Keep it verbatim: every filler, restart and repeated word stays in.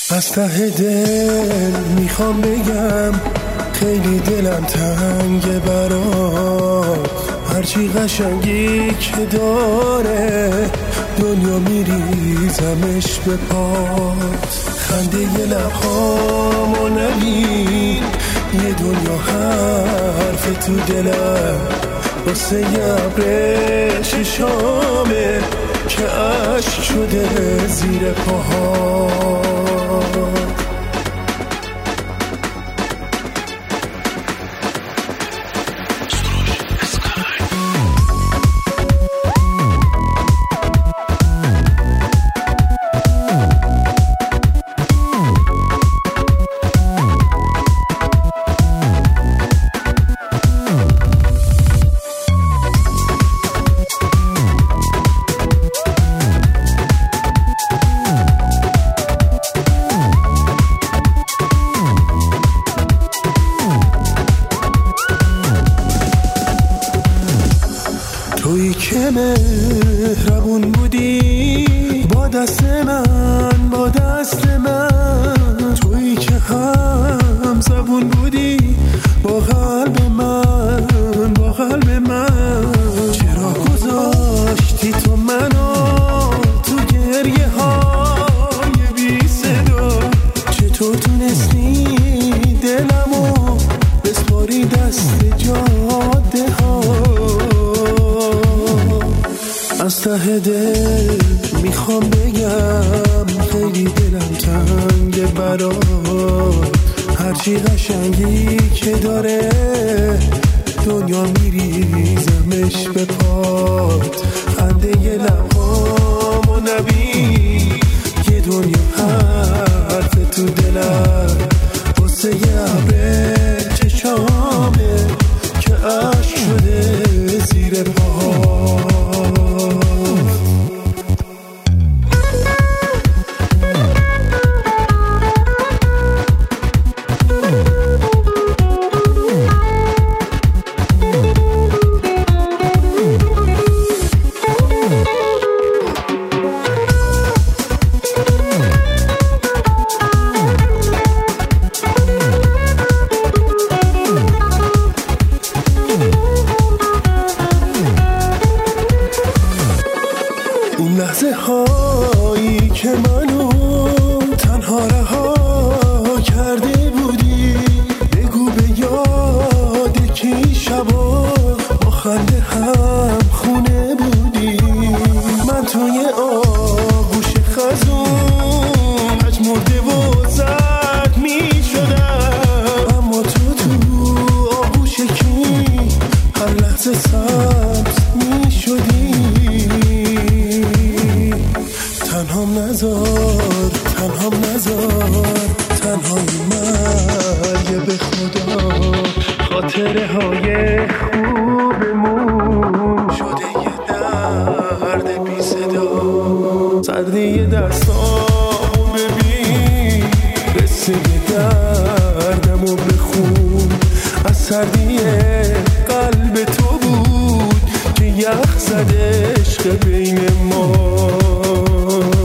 از ته دل میخوام بگم خیلی دلم تنگه برات، هرچی قشنگی که داره دنیا میریزمش به پات. خنده یه لبهامو نبین، یه دنیا حرف تو دلم واسه یه ابر چشامه که عشق شده زیر پاها. تویی که مهربون بودی با دست من، با دست من، تویی که هم زبون بودی با قلب من، با قلب من. چرا گذاشتی تو منو تو گریه های بی صدا؟ چطور تونستی دلمو بسپاری دست جاده ها؟ از ته دل میخوام بگم خیلی دلم تنگه برات، هرچی قشنگی که داره دنیا میریزمش به پات. خنده یه لبهامو نبین، یه دنیا حرف تو دلم واسه یه ابر چشامه که عشق شده زیر پاها. اون لحظه هایی که منو تنها رها کرده بودی، بگو به یاد کی شبا با خنده هم خونه بودی. من توی آغوش خزون مجموعه و زد می شدم، اما تو تو آغوش کی هر لحظه سبز می شدی. تنهام نذار، تنهام نذار، تنهایی مرگ به خدا. خاطره های خوبمون شده یه درد بی صدا. سردی دستامو ببین، قصه دردمو بخون. از سردی قلب تو بود که یخ زد عشق بین ما.